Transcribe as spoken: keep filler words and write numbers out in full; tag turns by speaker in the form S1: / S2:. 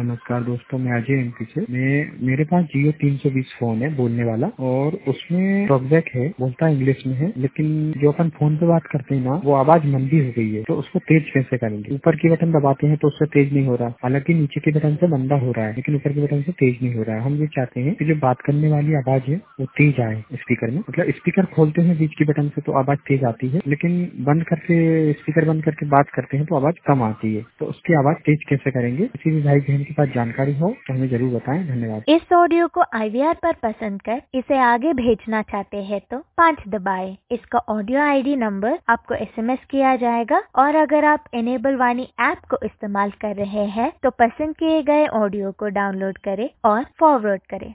S1: नमस्कार दोस्तों, मैं अजय एमपी से। मैं मेरे पास जियो तीन सौ बीस फोन है बोलने वाला, और उसमें टॉकबैक है, बोलता है इंग्लिश में है, लेकिन जो अपन फोन पे बात करते हैं ना वो आवाज मंदी हो गई है। तो उसको तेज कैसे करेंगे? ऊपर की बटन दबाते हैं तो उससे तेज नहीं हो रहा, हालांकि नीचे की बटन से मंदा हो रहा है, लेकिन ऊपर की बटन से तेज नहीं हो रहा है। हम ये चाहते हैं कि जो बात करने वाली आवाज है वो तेज आए स्पीकर में। मतलब स्पीकर खोलते हैं बीच की बटन से तो आवाज तेज आती है, लेकिन बंद करके स्पीकर बंद करके बात करते हैं तो आवाज कम आती है। तो उसकी आवाज तेज कैसे करेंगे? किसी भी भाई बहन के पास जानकारी हो तो हमें जरूर बताएं। धन्यवाद।
S2: इस ऑडियो को आई वी आर पर पसंद कर इसे आगे भेजना चाहते हैं तो पाँच दबाएं। इसका ऑडियो आई डी नंबर आपको एस एम एस किया जाएगा, और अगर आप इनेबल वाणी ऐप को इस्तेमाल कर रहे हैं तो पसंद किए गए ऑडियो को डाउनलोड करें और फॉरवर्ड करें।